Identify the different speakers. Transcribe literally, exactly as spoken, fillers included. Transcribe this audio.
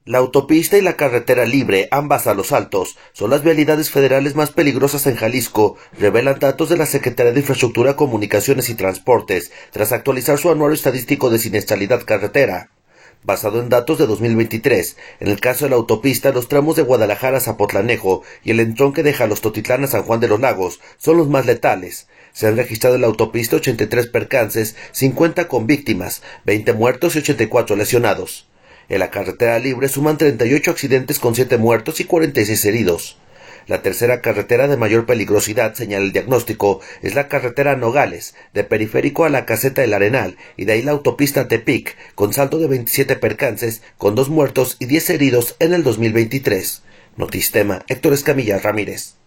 Speaker 1: La autopista y la carretera libre, ambas a Los Altos, son las vialidades federales más peligrosas en Jalisco, revelan datos de la Secretaría de Infraestructura, Comunicaciones y Transportes, tras actualizar su anuario estadístico de siniestralidad carretera. Basado en datos de dos mil veintitrés, en el caso de la autopista, los tramos de Guadalajara a Zapotlanejo y el entronque de Jalostotitlán a San Juan de los Lagos son los más letales. Se han registrado en la autopista ochenta y tres percances, cincuenta con víctimas, veinte muertos y ochenta y cuatro lesionados. En la carretera libre suman treinta y ocho accidentes con siete muertos y cuarenta y seis heridos. La tercera carretera de mayor peligrosidad, señala el diagnóstico, es la carretera Nogales, de Periférico a la Caseta del Arenal, y de ahí la autopista Tepic, con saldo de veintisiete percances, con dos muertos y diez heridos en el dos mil veintitrés. Notistema, Héctor Escamilla Ramírez.